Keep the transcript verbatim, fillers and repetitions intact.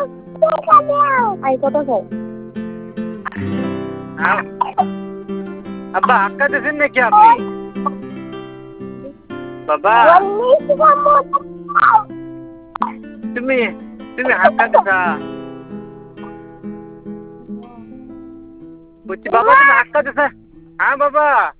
ऐकतच आहे. अब्बा हक्का देशील नाही की आपली बाबा तुम्ही तुम्ही हक्का देसा पुच्ची बाबा तुम्ही हक्का देसा हा बाबा